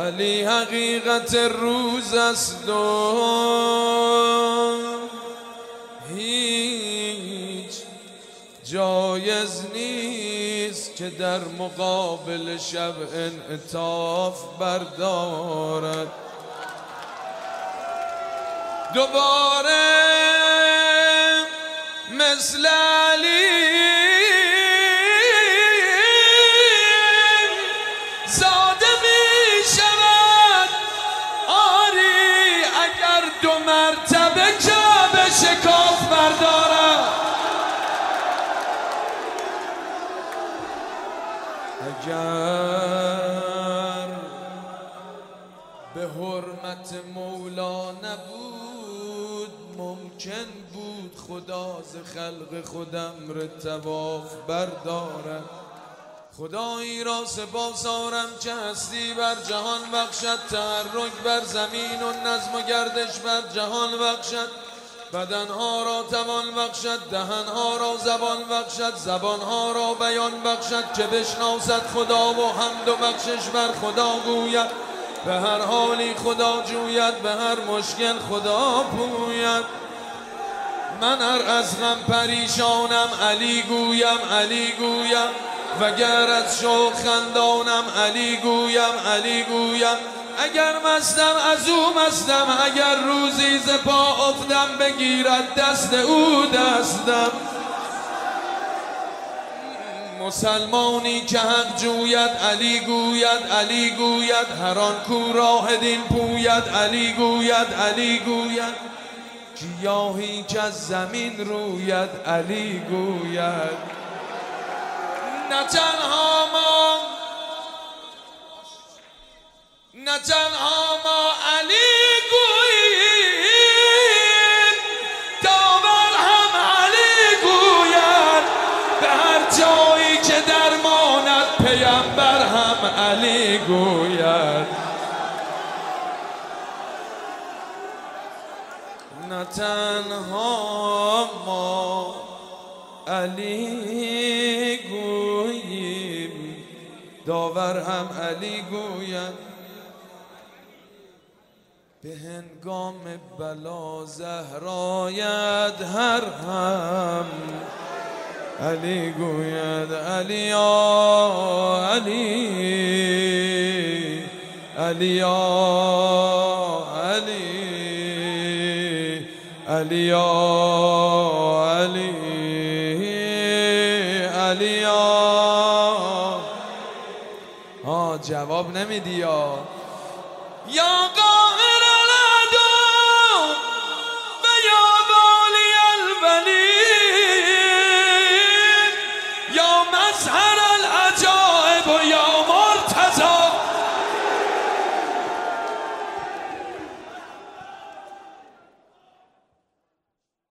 علی حقیقت روز است و هیچ جایز نیست که در مقابل شب انعطاف بردارد. دوباره مثل علی زاده می شود آری اگر 2 مرتبه کعبه شکاف بردارد. اگر به حرمت مولا نبود ممکن بود خدا ز خلق خود امر طواف بردارد. خدایی را سپاس آرم که هستی بر جهان بخشد، تحرک بر زمین و نظم و گردش بر جهان بخشد، بدنها را توان بخشد، دهنها را زبان بخشد، زبانها را بیان بخشد که بشناسد خدا و حمد و بخشش بر خدا گوید. به هر حالی خدا جوید، به هر مشکل خدا پوید. من هر از غم پریشانم علی گویم، علی گویم، وگر از شوق خندانم علی گویم، علی گویم. اگر مستم از او مستم، اگر روزی ز پا افتم بگیرد دست او دستم. مسلمانی که حق جوید علی گوید، علی گوید، هر آن کو راه دین پوید علی گوید، علی گوید. گیاهی که از زمین روید علی گوید. نه تنها ما علی گوییم، داور هم علی گوید. به هر جایی که درماند پیامبر هم علی گوید. نه تنها ما علی گوییم، داور هم علی گوید. به هنگام بلا زهراید هر هم علی گوید. علی یا علی، علی یا علی، علی یا علی، علی یا. جواب نمیدی یا